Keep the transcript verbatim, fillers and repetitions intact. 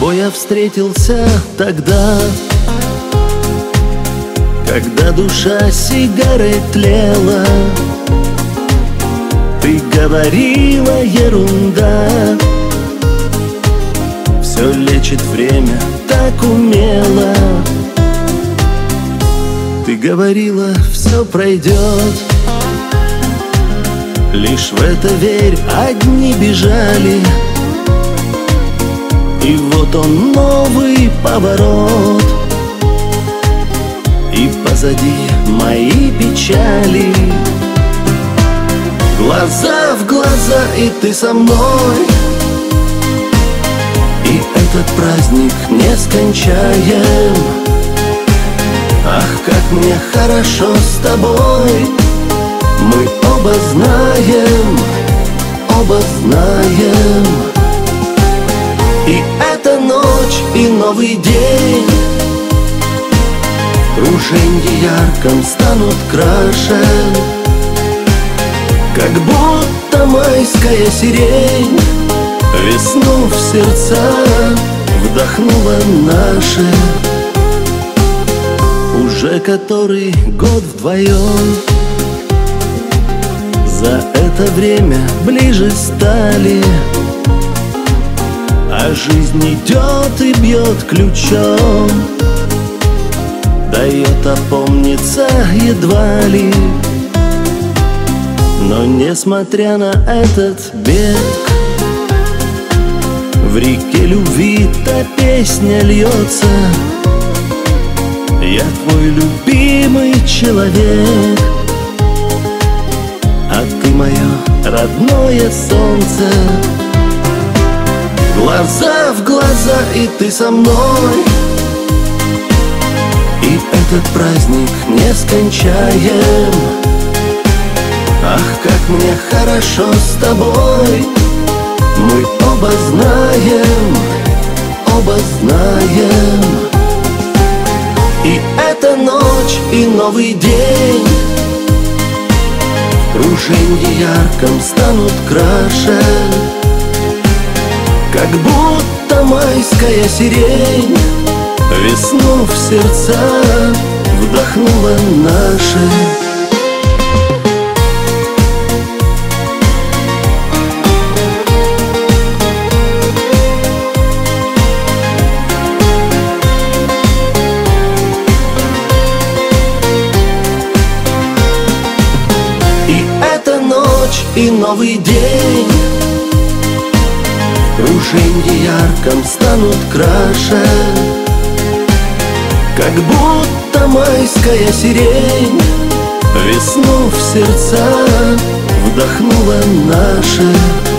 тобой я встретился тогда, когда душа сигарой тлела. Ты говорила ерунда, все лечит время так умело. Ты говорила, все пройдет, лишь в это верь, одни бежали. И вот он, новый поворот, и позади мои печали. Глаза в глаза, и ты со мной, и этот праздник нескончаем. Ах, как мне хорошо с тобой, мы оба знаем, оба знаем. И эта ночь, и новый день в круженье ярком станут краше, как будто майская сирень весну в сердца вдохнула наши. Уже который год вдвоем, за это время ближе стали, а жизнь идет и бьет ключом, дает опомниться едва ли. Но несмотря на этот бег, в реке любви та песня льется. Я твой любимый человек, а ты мое родное солнце. Глаза в глаза, и ты со мной, и этот праздник нескончаем. Ах, как мне хорошо с тобой, мы оба знаем, оба знаем. И эта ночь, и новый день в круженье ярком станут краше, как будто майская сирень весну в сердца вдохнула наши. И новый день в круженье ярком станут краше, как будто майская сирень весну в сердца вдохнула наши.